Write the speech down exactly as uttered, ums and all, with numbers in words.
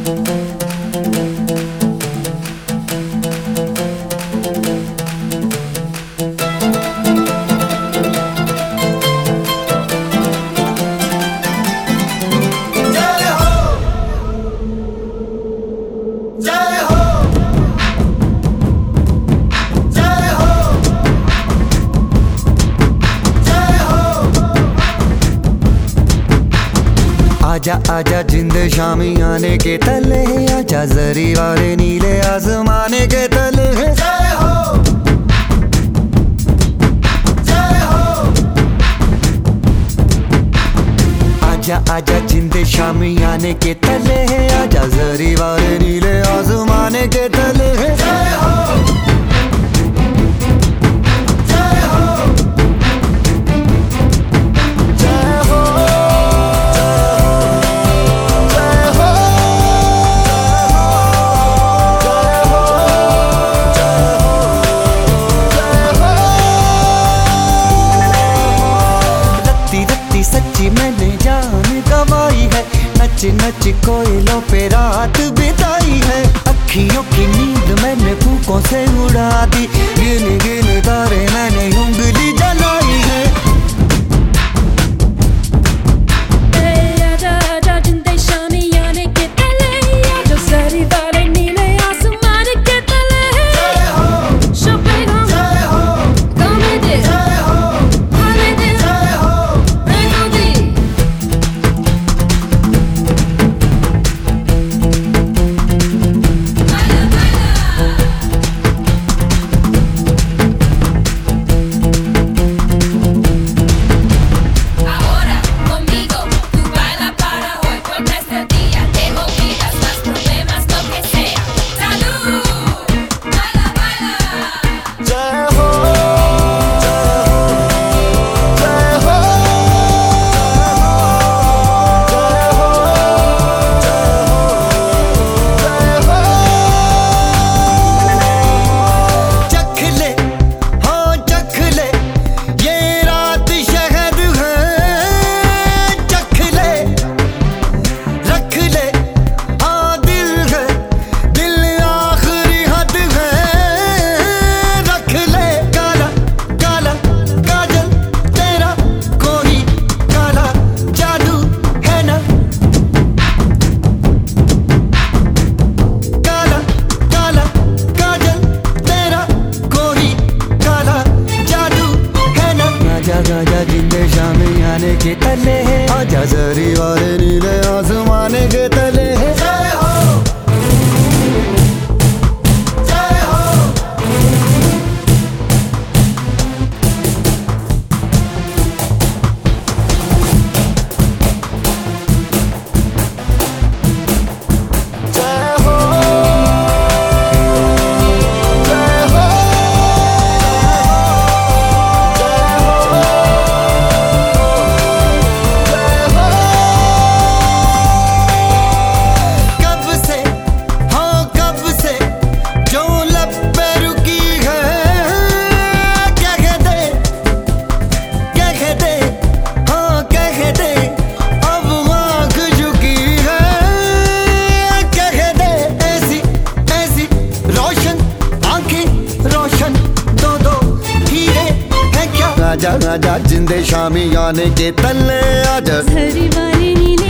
आजा आजा जिंद शामी आने के तले, आजा जरी वाले नीले आसमाने के तले। जय हो जय हो। आजा आजा जिंद शामी आने के तले, आजा जरी वाले नीले आसमाने के तले। जय हो सच्ची मैंने जान गवाई है, नच नच कोयलों पे रात बिताई है। अखियों की नींद मैंने फूकों से उड़ा दी, गिन गिन तारे मैंने उंगली जलाई है। आजा आजा जिंदे शामी आने के तले, आजा सारी वाले नीले आसमान के तले। जय हो शोपेगा, जय हो कॉमेडी, जय हो हॉलीडे, जय हो मेलोडी। आजा जिंदे शामी आने के तले, आजा जरी वाले नीले आसमाने के तले। जय हो जय हो। जय हो आजा आजा जिंदे शामी आने के तले, आजा सारी वाले नीले